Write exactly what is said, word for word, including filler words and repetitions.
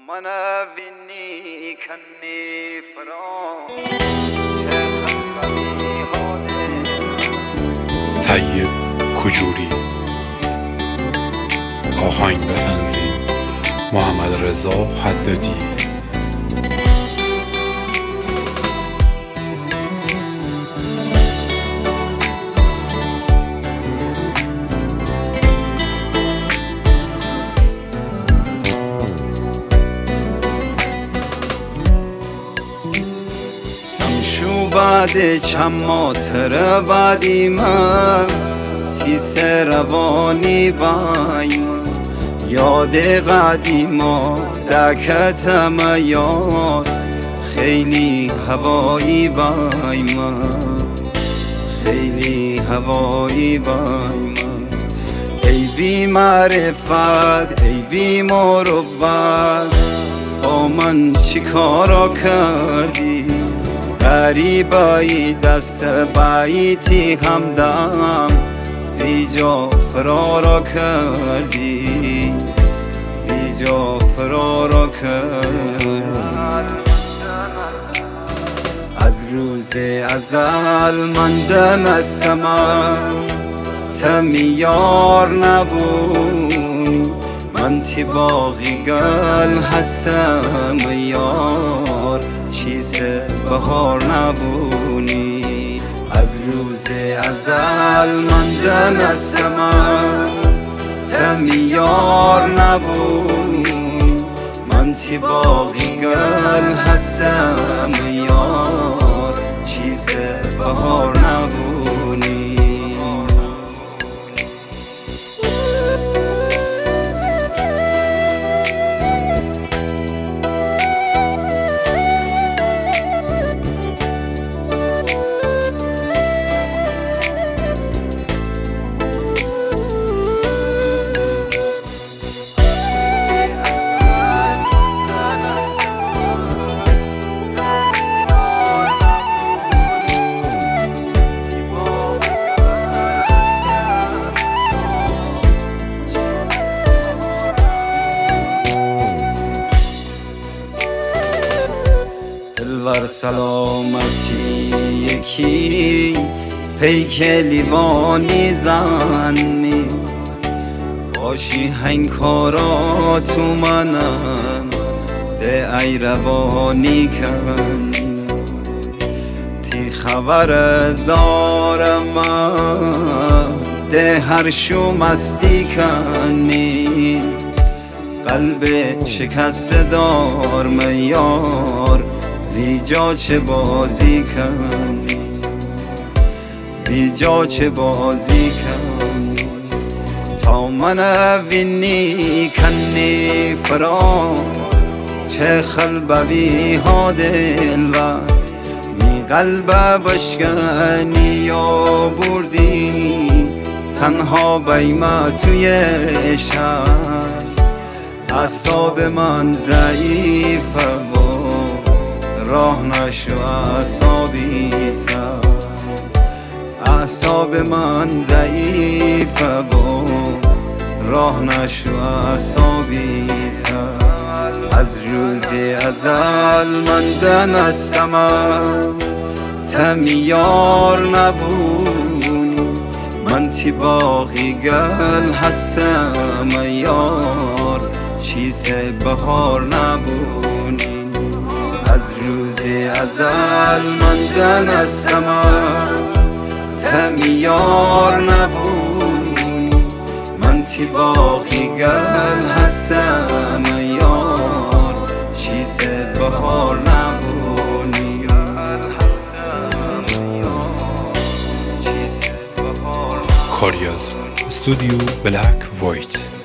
mana vinni kanni فرا طیب کجوری آهنگ به تنظیم محمد رضا حدادی. بعد چند ماتر بعدی من تیس روانی بای من یاد قدیما دکتم یار خیلی هوایی بای من خیلی هوایی بای من ای بی معرفت ای بی مروت با من چی کارا کردی غریبایی دست باییتی همدم بیجا فرارا کردی بیجا فرارا کردی از روز ازل مندم از سمن تمیار نبونی من تی باقی گل هستم یار چیز بهار نبونی از روز ازل مندن از سمن تمیار نبونی من تی باقی گل هستم یار چیز بهار نبونی دلبر سلامتی یکی پیک لیوانی زنی باشی هنگکارا تو منم ده ای روانی کن تی خبر دارم من ده هر شو مستی کنی قلب شکست دار میار بیجا چه بازی کنی بیجا چه بازی کنی تا من وینی کنی فرا چه خلبوی ها دل و می قلب بشکنی یا بردی تنها بیمه توی شهر اعصاب من ضعیفه و راه نشو اعصابی سر اعصاب من ضعیفه و راه نشو اعصابی سر از روز ازل مندن از سمن تمیار نبونی من تی باقی گل هستم یار چیز بهار نبونی از روز ازل مندن از سمن تمیار نبونی من تی باقی گل هستم یار چیز بهار نبونی کاریاز استودیو بلک وایت.